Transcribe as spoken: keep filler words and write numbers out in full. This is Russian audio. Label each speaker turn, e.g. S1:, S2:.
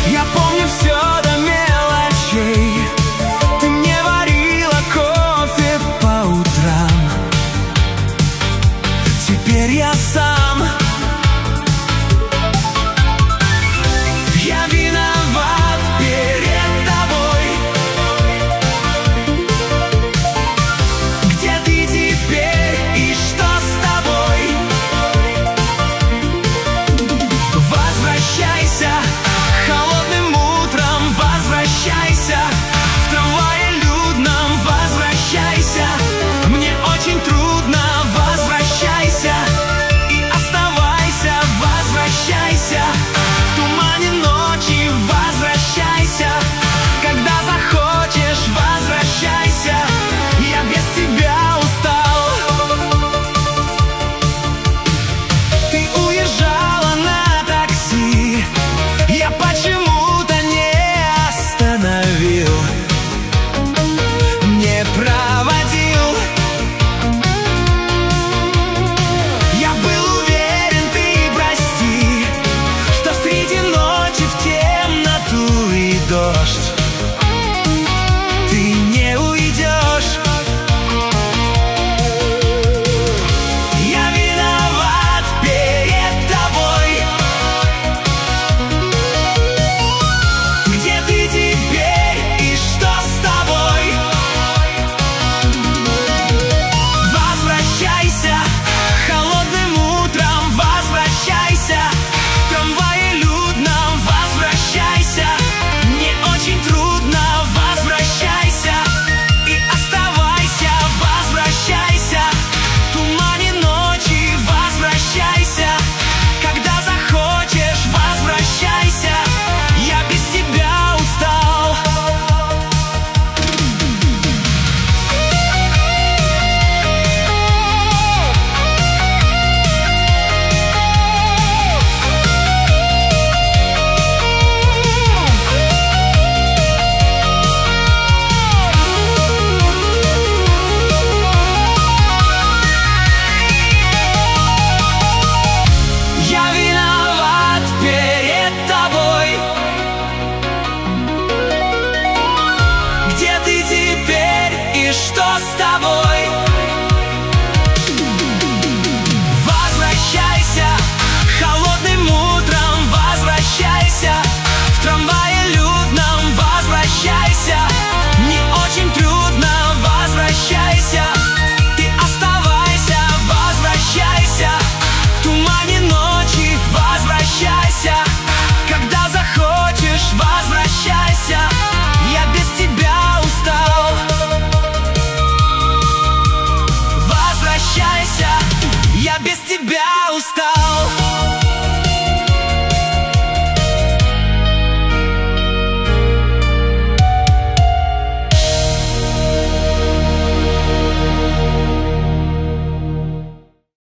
S1: Я помню все до мелочей. Ты мне варила кофе по утрам. Теперь я сам. Я виноват перед тобой. Где ты теперь и что с тобой? Возвращайся холодным утром, возвращайся в трамвае людном, возвращайся. Мне очень трудно, возвращайся и оставайся, возвращайся в тумане ночи, возвращайся, когда захочешь, возвращайся. Я без тебя устал. Ты уезжала на такси, я почему-то не остановил, не проводил. Я был уверен, ты прости, что среди ночи в темноту и дождь ты не уйдешь. Я виноват перед тобой. Где ты теперь и что с тобой? Возвращайся холодным утром, возвращайся в трамвае людном, возвращайся. Мне очень трудно, возвращайся и оставайся, возвращайся в тумане ночи, возвращайся, когда захочешь, возвращайся. Я без тебя устал. Я виноват перед тобой. Где ты теперь и что с тобой? Возвращайся холодным утром, возвращайся в трамвае людном, возвращайся. Мне очень трудно, возвращайся. Ты оставайся, возвращайся в тумане ночи, возвращайся, когда захочешь, возвращайся. Я без тебя устал. Возвращайся, я без тебя устал.